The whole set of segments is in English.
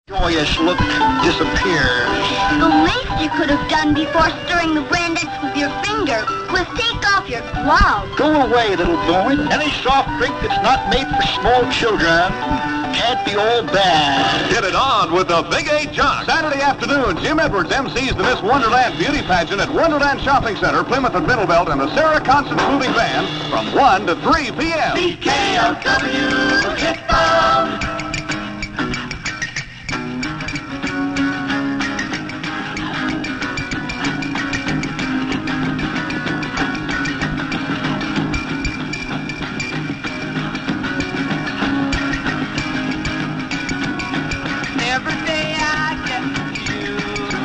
Joyous look disappears. The least you could have done before stirring the Brandex with your finger was take off your glove. Go away, little boy. Any soft drink that's not made for small children can't be all bad. Get it on with the Big 8 Jock. Saturday afternoon, Jim Edwards MCs the Miss Wonderland Beauty Pageant at Wonderland Shopping Center, Plymouth and Middlebelt, and the Sarah Constant Moving Band from 1 to 3 p.m. CKLW, hit-bound. Every day I get to you.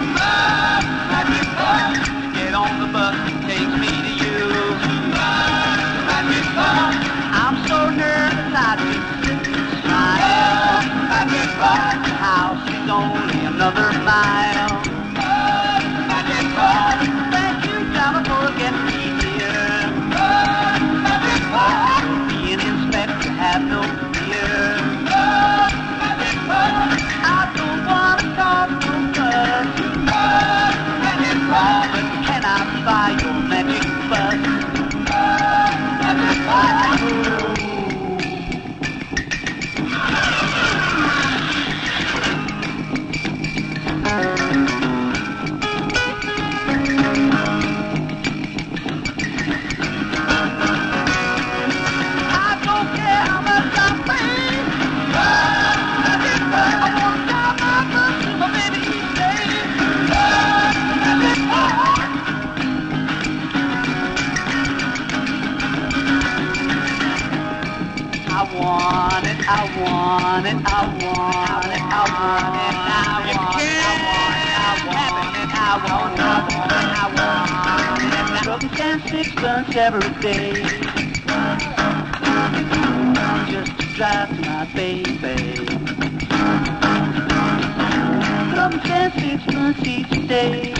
Get on the bus that takes me to you. I'm so nervous I just smile. The house is only another mile. Thank you, driver, for getting me here. Be an inspector, have no fear. I don't want to talk no fuss. But can I buy your magic bus? I don't care how much I pay. I won't drive my bus till my baby each day. I want it, I want it, I want it, I want it, I want it, I want it, I want it. Trouble and 6 months every day, just to drive to my baby. Trouble and 6 months each day,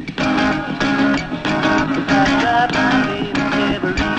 I drive my baby every day.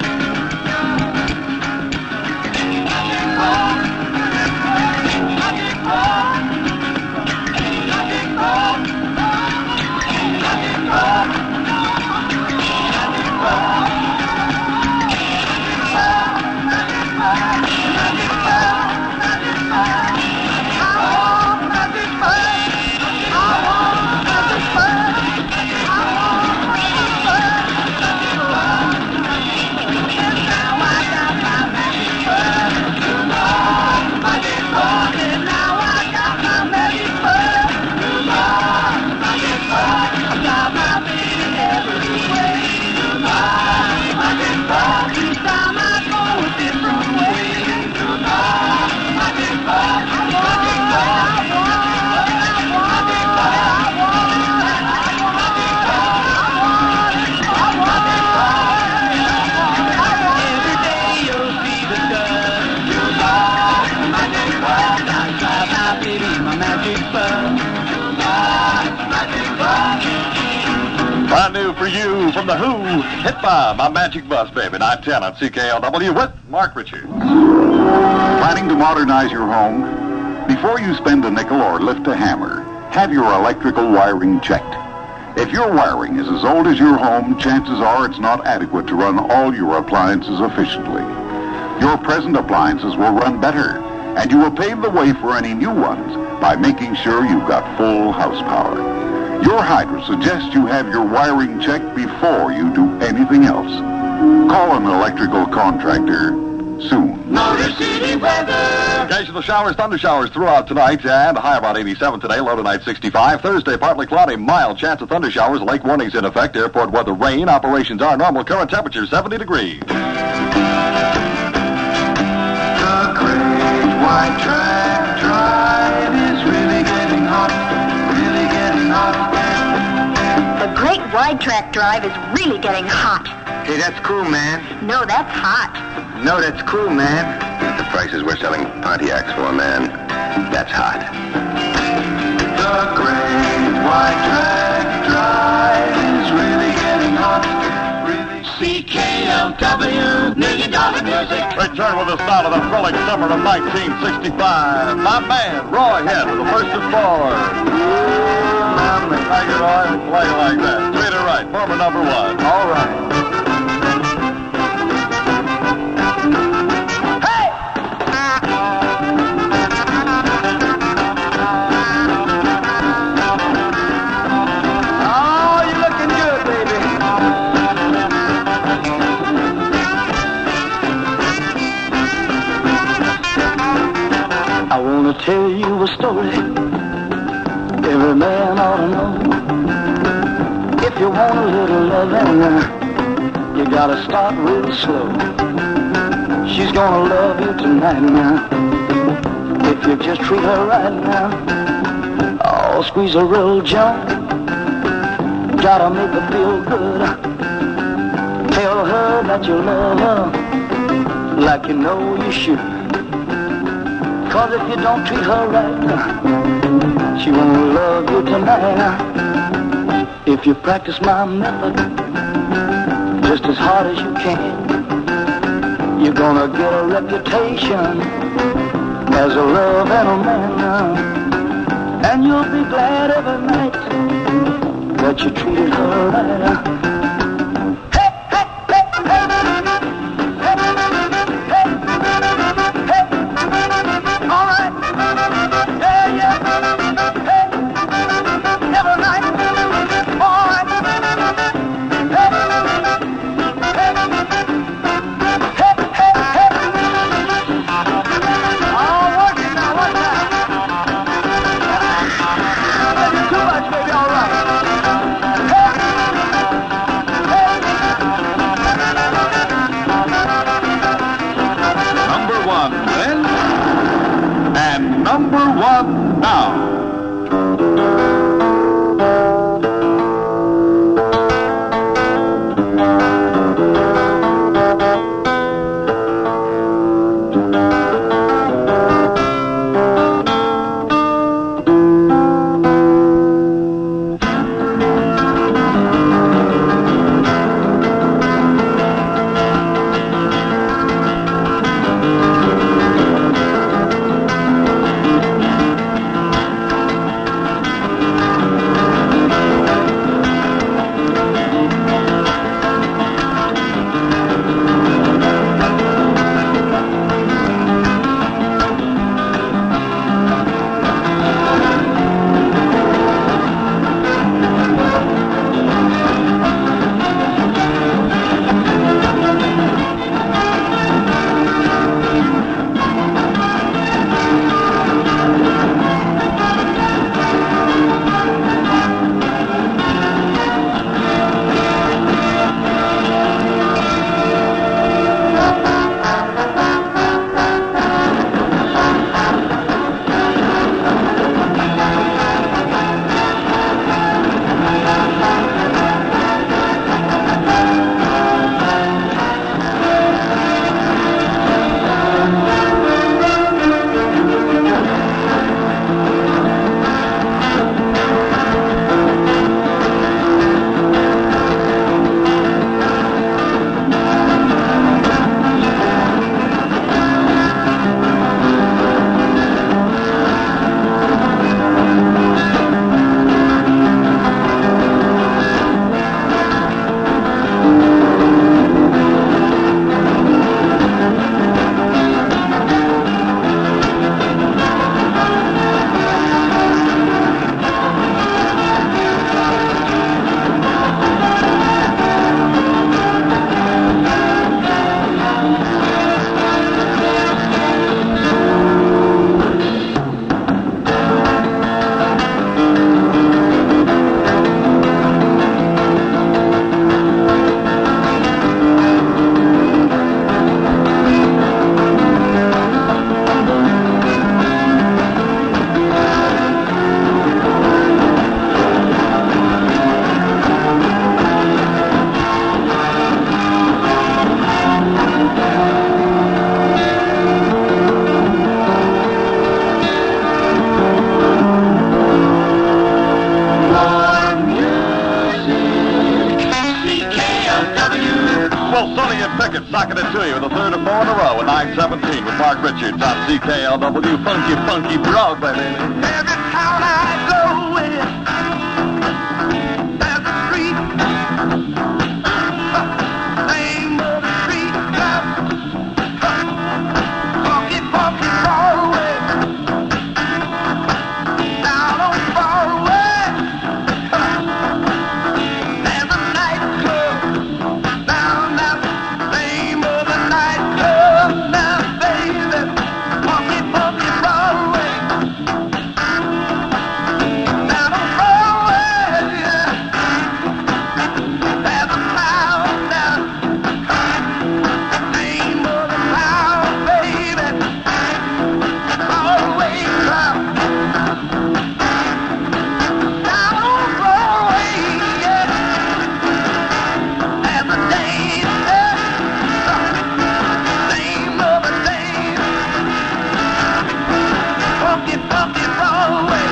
Brand new for you from The Who, Hit by My Magic Bus, baby. 910 on CKLW with Mark Richards. Planning to modernize your home? Before you spend a nickel or lift a hammer, have your electrical wiring checked. If your wiring is as old as your home, chances are it's not adequate to run all your appliances efficiently. Your present appliances will run better, and you will pave the way for any new ones by making sure you've got full house power. Your Hydro suggests you have your wiring checked before you do anything else. Call an electrical contractor soon. Motor City weather. Occasional showers, thunder showers throughout tonight, and a high about 87 today, low tonight 65. Thursday, partly cloudy, mild chance of thunder showers, lake warnings in effect, airport weather, rain, operations are normal, current temperature 70 degrees. The Great White Track Drive is really getting hot, really getting hot. The Great Wide Track Drive is really getting hot. Hey, that's cool, man. No, that's hot. No, that's cool, man. The prices we're selling Pontiacs for, man, that's hot. The Great White Track Drive is really getting hot, really. CKLW. W, $1 million music. Return with the sound of the thrilling summer of 1965. My man, Roy Head, with the first and forward. Thank you, Roy. Play like that. Treat it right. Former number one. All right. Tell you a story every man ought to know. If you want a little loving, you gotta start real slow. She's gonna love you tonight now, if you just treat her right now. Oh, squeeze her real gentle, gotta make her feel good. Tell her that you love her like you know you should. 'Cause if you don't treat her right, she won't love you tonight. If you practice my method just as hard as you can, you're gonna get a reputation as a love and a man. And you'll be glad every night that you treated her right. rocking it to you the third or four in a row at 9:17 with Mark Richards on CKLW. Funky, funky Broadway, baby. Every town I go in, there's a street. Name of the street, funky, funky Broadway. Down on Broadway, there's a nightclub. Down that name of the nightclub, now baby, funky, funky Broadway. Down on Broadway, there's a clown now. Name of the clown, baby, Broadway clown. Down on Broadway, yeah, there's a dancer. Name of a dance, funky, funky Broadway.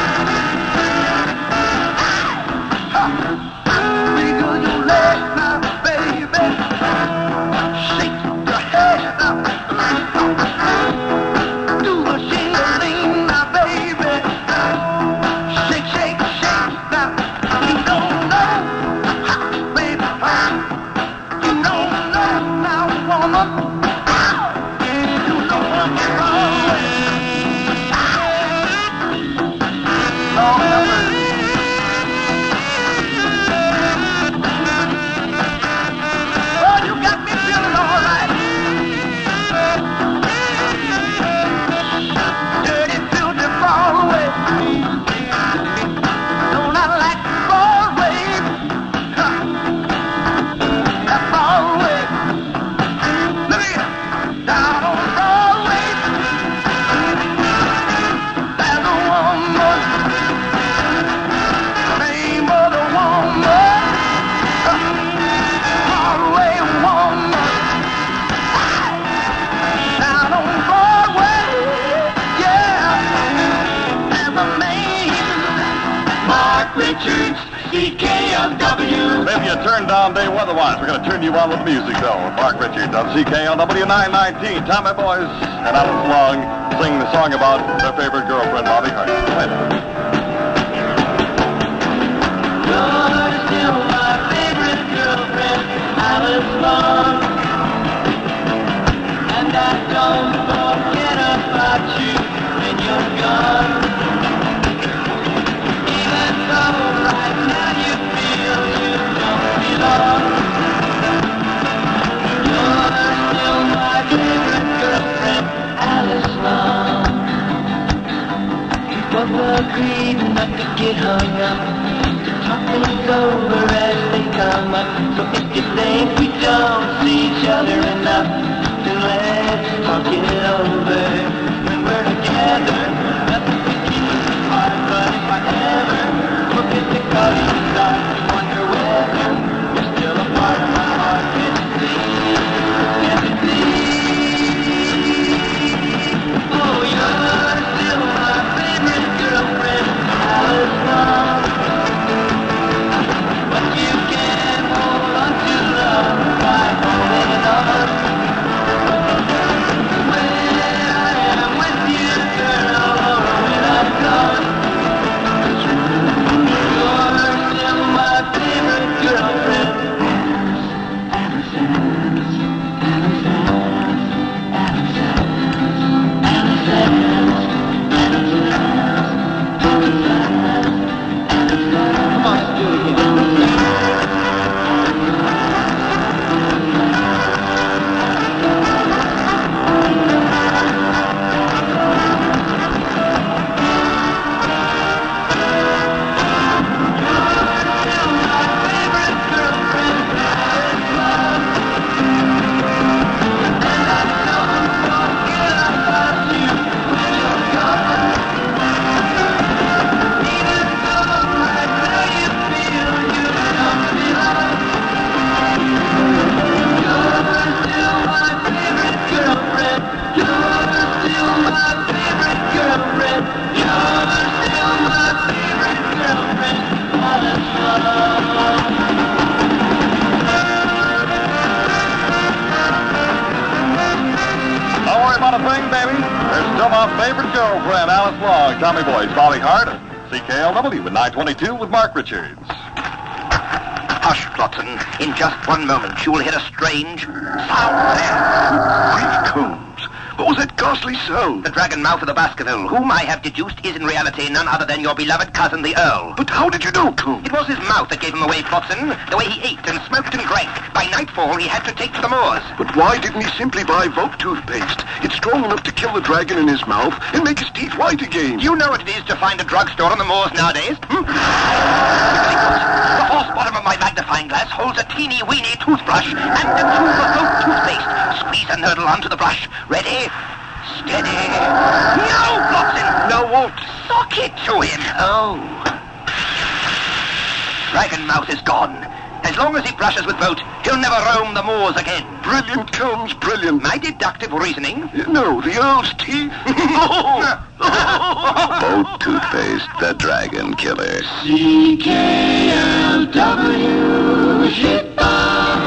Wiggle your legs now, baby. Shake your head now. Do the shingling now, baby. Shake, shake, shake now. You don't know, baby. You don't know now, woman. You know funky Broadway. Long number. Oh, you got me feeling all right. Dirty, filthy Broadway. Don't I like Broadway? That Broadway. Look here. Down on Broadway, there's a woman. Name of the woman. Broadway woman. Down on Broadway, yeah, there's a man. Mark Richards, CKLW. Maybe you turned down day weather-wise. We're going to turn you on with music, though. Mark Richards on CKLW 919. Tommy Boys and Alice Long sing the song about their favorite girlfriend, Bobby Hart. Play that. You're still my favorite girlfriend, Alice Long. And I don't forget about you when you're gone. Even though right now you feel you don't belong. You're still my favorite girlfriend, Alice Long. But we're agreed not to get hung up. Talk things over as they come up. So if you think we don't see each other enough, then let's talk it over. When we're together, nothing can keep us apart. But if I ever look at the cloud and start to wonder whether you're still a part of my heart, can't you see? Can't you see? Oh, you're still my favorite girlfriend, Alice Long. But you can hold on to love by holding on. When I am with you, girl, friend Alice Long, Tommy Boy's Bobby Hart, and CKLW at 922 with Mark Richards. Hush, Flotsam. In just one moment, you will hear a strange sound there. Great combs. What was that ghastly sound? The dragon mouth of the Baskerville, whom I have deduced is in reality none other than your beloved cousin, the Earl. But how did you know, Combs? It was his mouth that gave him away, Flotsam. The way he ate and smoked and drank. By nightfall, he had to take to the moors. But why didn't he simply buy Vogue toothpaste? It's strong enough to kill the dragon in his mouth and make his teeth white again. Do you know what it is to find a drugstore on the moors nowadays? Quickly put. The false bottom of my magnifying glass holds a teeny-weeny toothbrush and a tube of Vogue toothpaste. Squeeze a nurdle onto the brush. Ready? Steady. No, Flotsam! Now what? Sock it to him. Oh. Dragon mouth is gone. As long as he brushes with Vote, he'll never roam the moors again. Brilliant, Combs, brilliant. My deductive reasoning? No, the Earl's teeth. Vogue toothpaste, the dragon killer. CKLW Shitbox.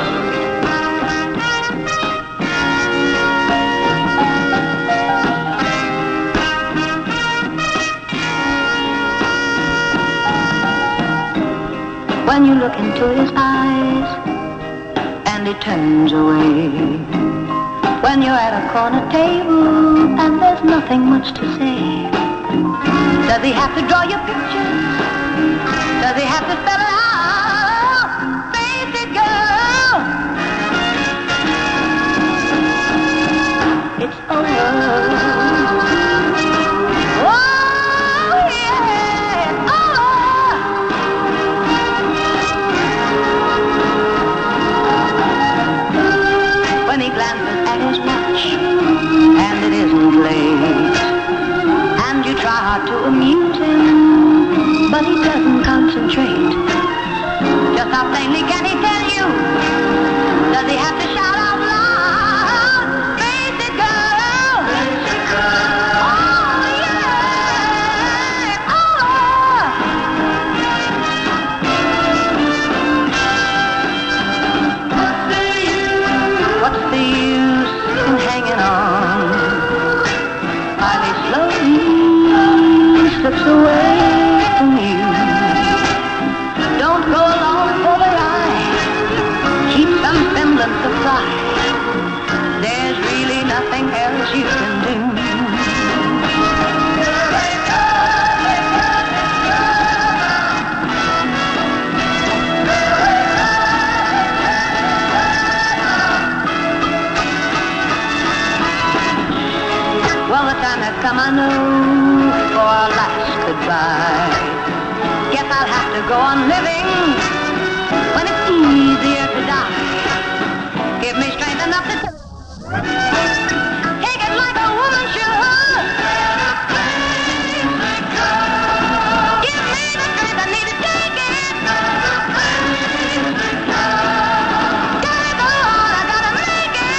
When you look into his eyes and he turns away. When you're at a corner table and there's nothing much to say. Does he have to draw your pictures? Does he have to spell it out? Face it, girl. It's over. To amuse him, but he doesn't concentrate. Just how plainly can he tell you? Does he have to shout out loud? Face it, girl. Face it, girl. Oh, yeah. Oh. What's the use in hanging on? Highly slowly slips away from you. Don't go along for the ride. Keep some semblance of pride. There's really nothing else you can do. Well, the time has come, I know, for our last goodbye. Guess I'll have to go on living when it's easier to die. Give me strength enough to take it like a woman should. Give me the strength I need to take it. Gotta go on, I gotta make it.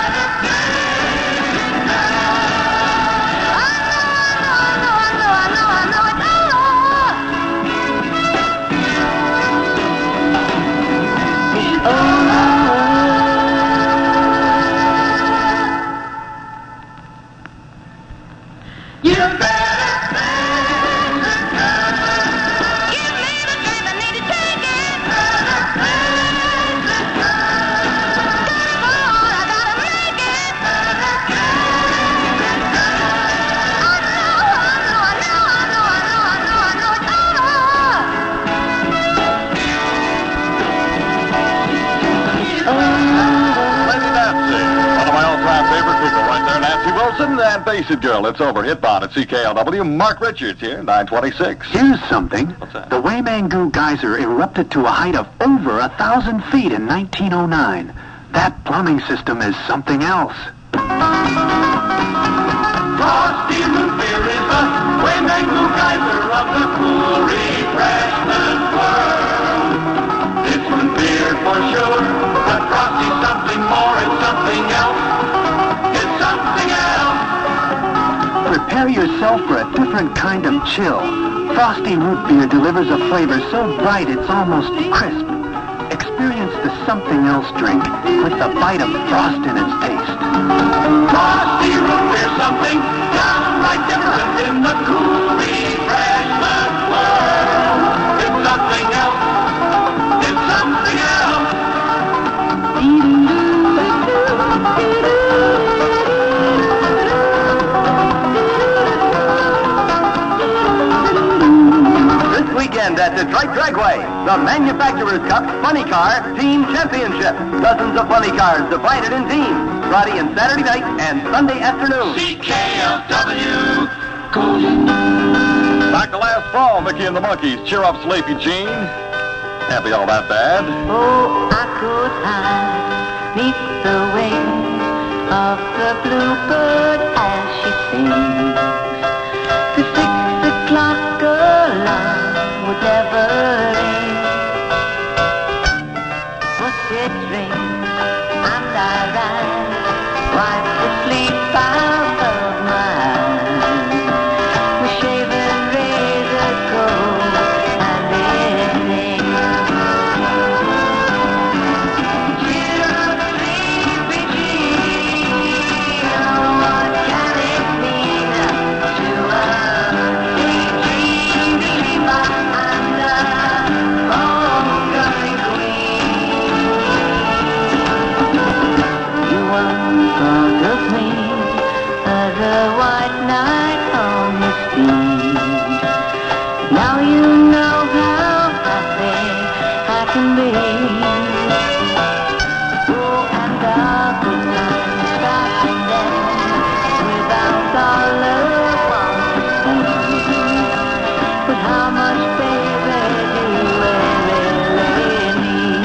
And Face It Girl, it's over. Hitbot at CKLW. Mark Richards here, 926. Here's something. What's that? The Waymangoo geyser erupted to a height of over 1,000 feet in 1909. That plumbing system is something else. Frosty Root Beer is the Waymangoo geyser of the cool refreshment world. It's root beer for sure, but Frosty's something more, it's something else. It's something else. Prepare yourself for a different kind of chill. Frosty Root Beer delivers a flavor so bright it's almost crisp. Experience the something else drink with the bite of frost in its taste. Frosty root beer, something downright different in the cool refreshment world. It's something else. It's something else. This weekend at Detroit Dragway, the Manufacturers Cup Funny Car Team Championship. Dozens of funny cars divided in teams. Friday and Saturday night and Sunday afternoon. CKLW. Back to last fall, Mickey and the Monkeys. Cheer up, Sleepy Jean. Can't be all that bad. Oh, I could hide neath the wings of the bluebird as she sings. The 6 o'clock alarm would never ring. But it rings and I rise, wipe the sleep out of my eyes. With shaven razor coat and it sings. Cheer up, sleepy Jean. Oh, what can it mean to a daydream believer and a homecoming queen? You once thought of me as a white knight on the steed. Now you know how happy I can be. Oh, and our good times start and end without our loved ones to see. But how much, baby, do we really need?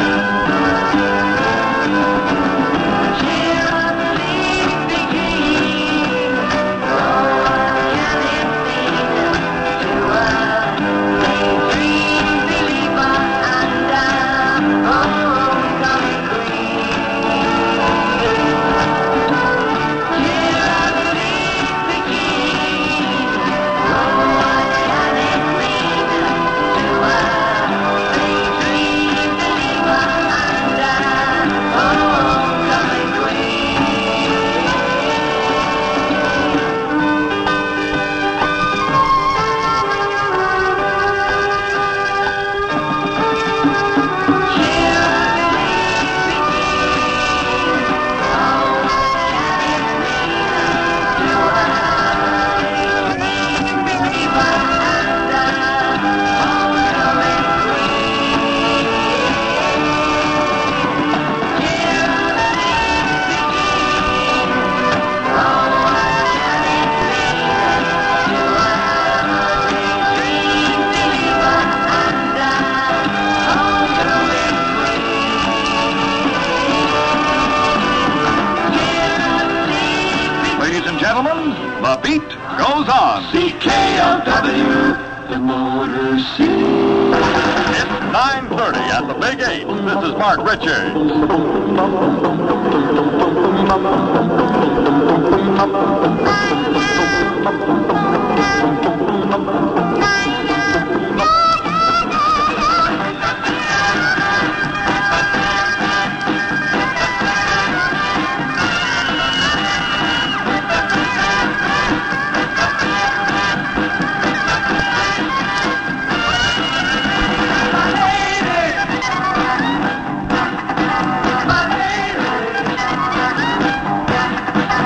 Cheer up, sleepy Jean. Oh, what can it mean to a daydream believer and a homecoming queen? Cheer up, sleepy Jean. Oh, what can it mean to a daydream believer and a homecoming queen? Ladies and gentlemen, the beat goes on. CKLW. The Motor City. It's 9:30 at the Big 8. This is Mark Richards.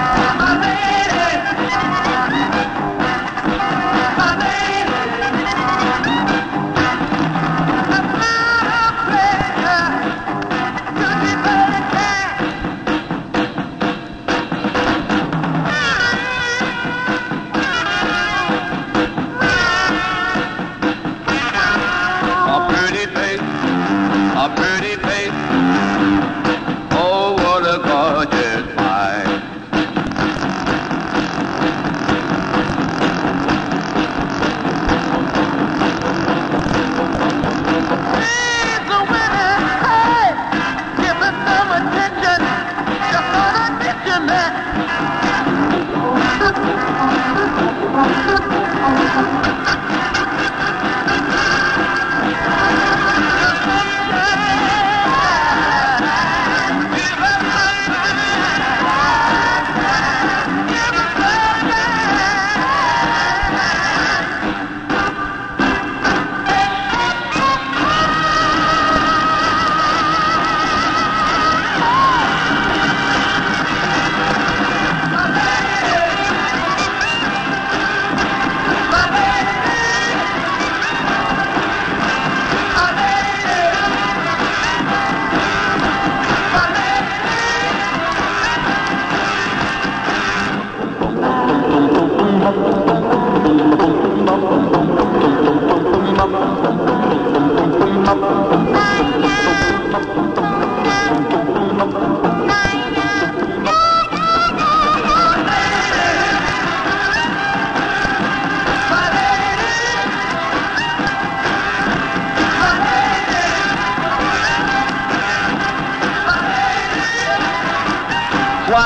My lady.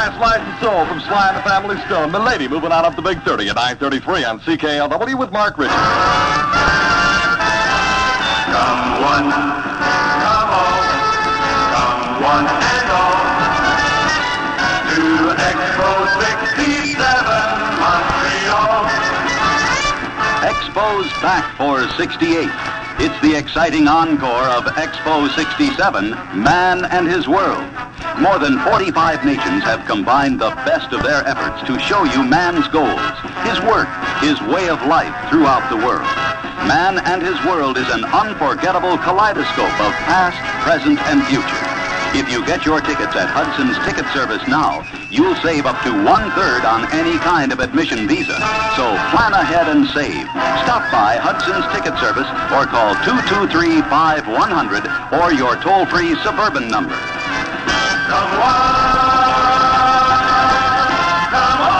last license sold from Sly and the Family Stone. Milady moving on up the Big 30 at 9:33 on CKLW with Mark Richards. Come one, come all, come one and all, to Expo 67 Montreal. Expo's back for 68. It's the exciting encore of Expo 67, Man and His World. More than 45 nations have combined the best of their efforts to show you man's goals, his work, his way of life throughout the world. Man and His World is an unforgettable kaleidoscope of past, present, and future. If you get your tickets at Hudson's Ticket Service now, you'll save up to 1/3 on any kind of admission visa. So plan ahead and save. Stop by Hudson's Ticket Service or call 223-5100 or your toll-free Suburban number. Come on, come on.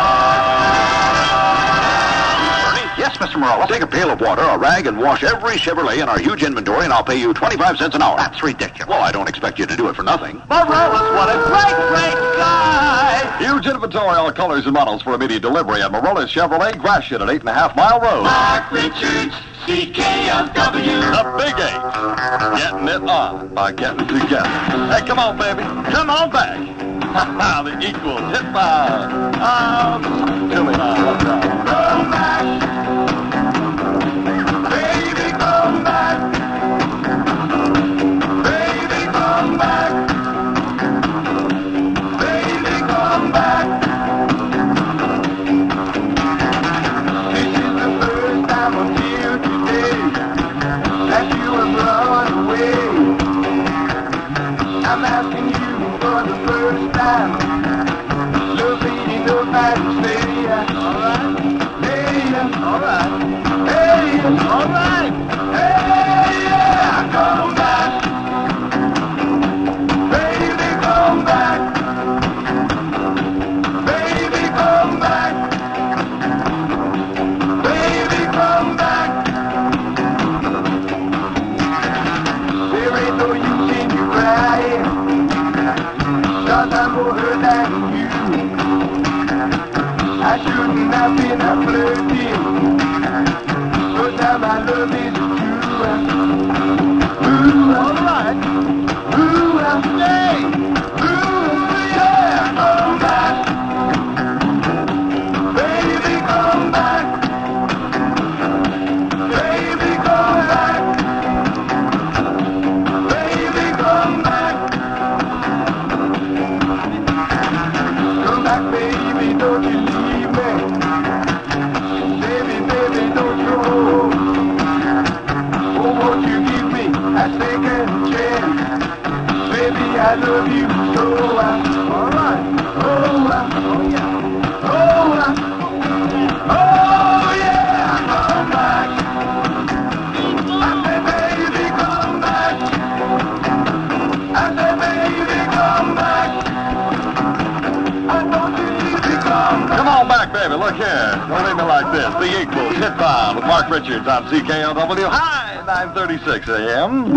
Bernie? Yes, Mr. Morales. Take a pail of water, a rag, and wash every Chevrolet in our huge inventory, and I'll pay you 25 cents an hour. That's ridiculous. Well, I don't expect you to do it for nothing. Morales, what a great, great guy! Huge inventory, all colors and models for immediate delivery at Morales Chevrolet, Gratiot at 8.5 Mile Road. Mark Richards, CKLW. The Big 8. Getting it on by getting together. Hey, come on, baby. Come on back. The equals. Hit by. To me now. What's up? Come back. Baby, come back. Baby, come back. Baby, come back. This is the first time I'm here today that you have run away. I'm asking you for the first time. Love ain't enough, I can say. Alright. Hey, alright. Hey, alright. Hey, yeah, come back. Baby, come back. Baby, come back. Baby, come back. There ain't no use in you crying, 'cause I'm more hurt than you. I shouldn't have been a flirting, but now my love is true. Ooh, alright. Ooh, I'll stay. Ooh, yeah, come back. Baby, come back. Baby, come back. Baby, come back. Come back, baby, don't you leave me. Baby, baby, don't you go. Oh, won't you give me a second chance? Baby, I love you so. Alright. Oh, yeah. Oh, yeah, come back. I say, baby, come back. I say, baby, come back. I want you to come back. Come on back, baby. Look here. Don't leave me like this. The equals. Hit bomb with Mark Richards on CKLW. Hi, 9:36 a.m.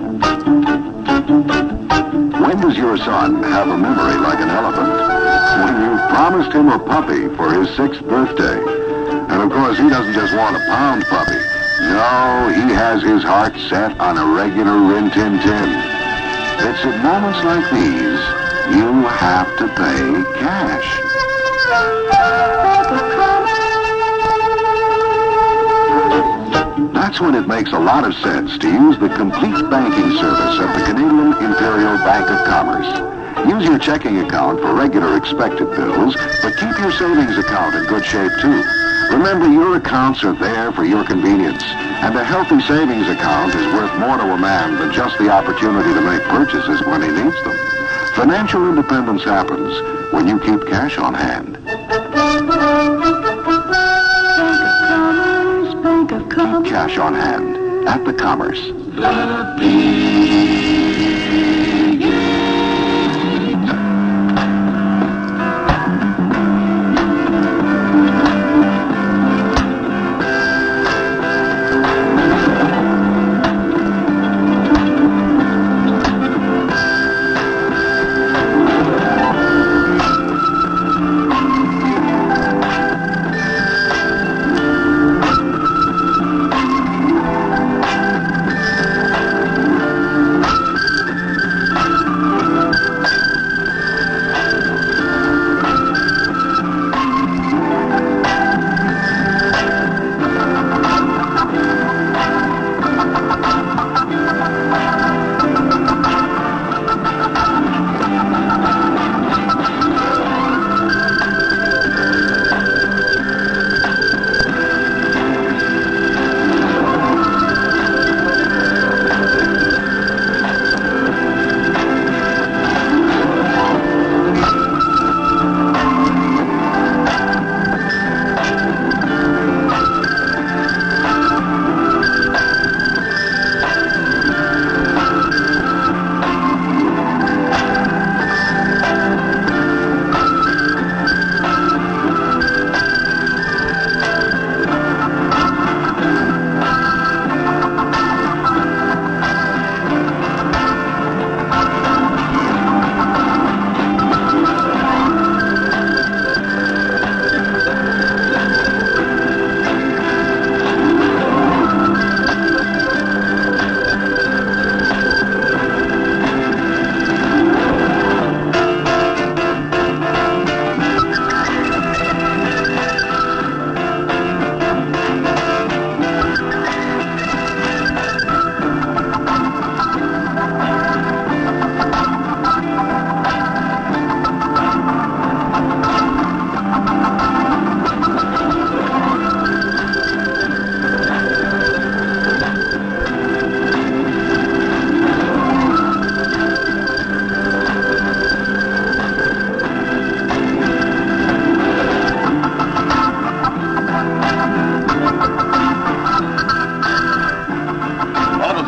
When does your son have a memory like an elephant? When you promised him a puppy for his 6th birthday. And of course, he doesn't just want a pound puppy. No, he has his heart set on a regular Rin Tin Tin. It's at moments like these, you have to pay cash. That's when it makes a lot of sense to use the complete banking service of the Canadian Imperial Bank of Commerce. Use your checking account for regular expected bills, but keep your savings account in good shape too. Remember, your accounts are there for your convenience, and a healthy savings account is worth more to a man than just the opportunity to make purchases when he needs them. Financial independence happens when you keep cash on hand. Keep cash on hand at the Commerce.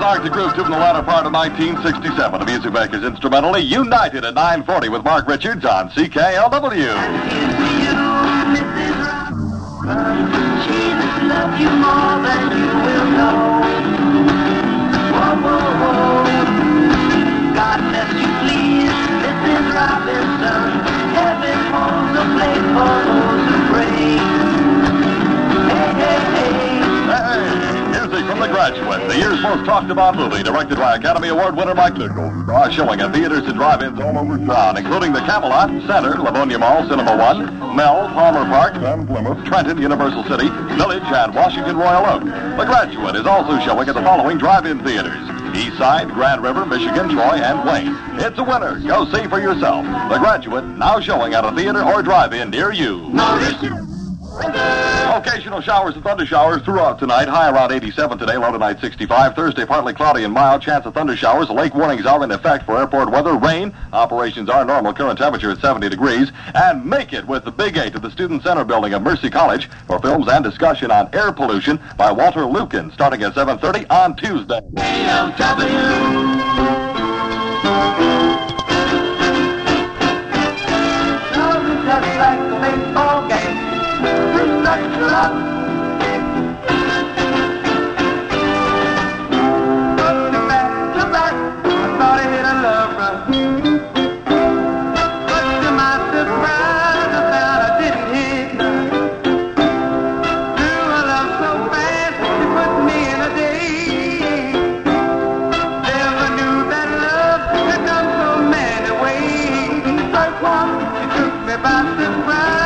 Arctic Groove Tube in the latter part of 1967. The Music Makers instrumentally United at 9:40 with Mark Richards on CKLW. Jesus loves you more than you will know. Whoa, whoa, whoa. God bless you, please, Mrs. Robinson. Heaven holds a place for those who pray. Hey, hey, hey. Music from The Graduate, the year's most talked about movie, directed by Academy Award winner Mike Nichols. Showing at theaters and drive-ins all over town, including the Camelot, Center, Livonia Mall, Cinema One, Mel, Palmer Park, and Plymouth, Trenton, Universal City, Village, and Washington Royal Oak. The Graduate is also showing at the following drive-in theaters: Eastside, Grand River, Michigan, Troy, and Wayne. It's a winner. Go see for yourself. The Graduate, now showing at a theater or drive-in near you. Occasional showers and thunder showers throughout tonight. High around 87 today, low tonight 65. Thursday, partly cloudy and mild. Chance of thunder showers. Lake warnings are in effect for airport weather. Rain. Operations are normal. Current temperature at 70 degrees. And make it with the Big 8 at the Student Center building of Mercy College for films and discussion on air pollution by Walter Lukin, starting at 7:30 on Tuesday. Just like a baseball game. I thought I hit a love run. But to my surprise, I found I didn't hit none. Threw a love so fast, it put me in a daze. Never knew that love could come so many ways. Like one, it took me by surprise.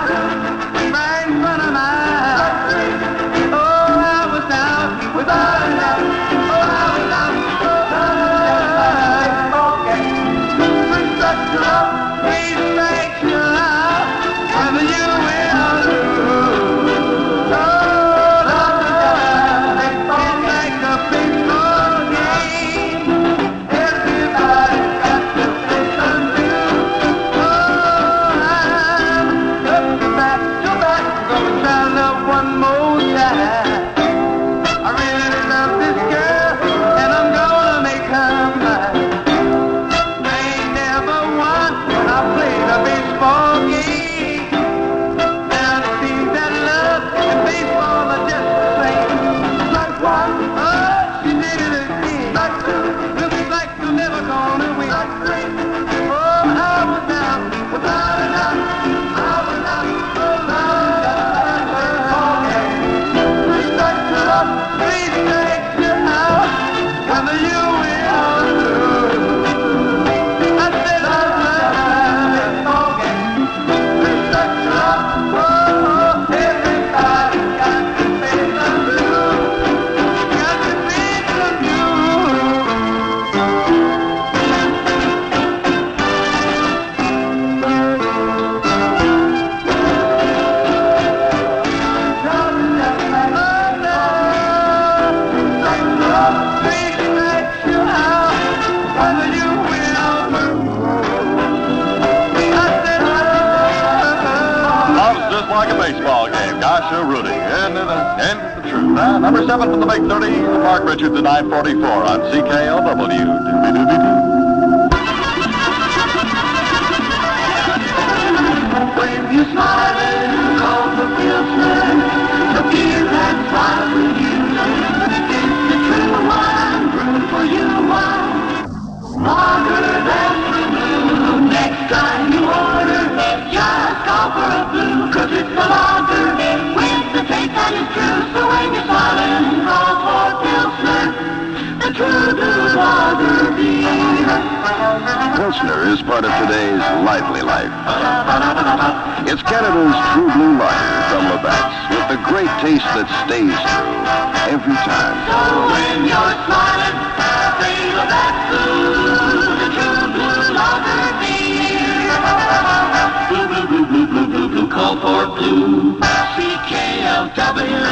Like a baseball game. Gosh, Rudy. And the truth. Number 7 from the Big 30, Mark Richards at 9:44 on CKLW. When you smile and call the pilsner, the beer and smile with you. It's the true one, brewed for you one. Longer than the blue. Next time you order, just call for a blue, 'cause it's a lager with the taste that is true. So when you're smiling, call for Pilsner, the true blue lager beer. Pilsner is part of today's lively life. It's Canada's true blue lager from Labatt's with the great taste that stays through every time. So when you're smiling, say Labatt's blue, the true blue lager beer. Blue, blue, blue, blue, blue, blue, blue, call for blue. CKLW.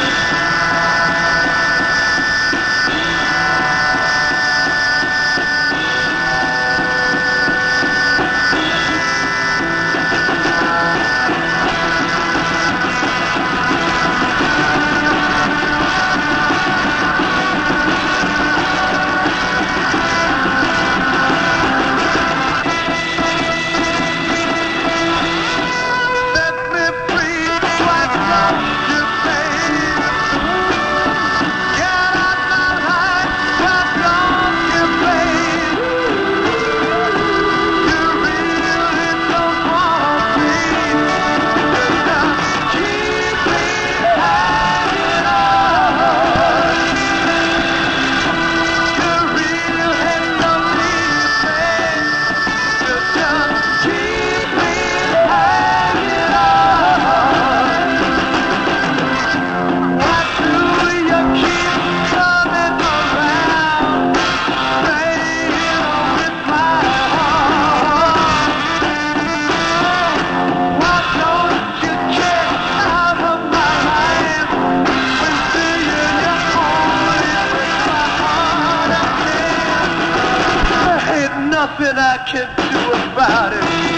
nothing I can do about it.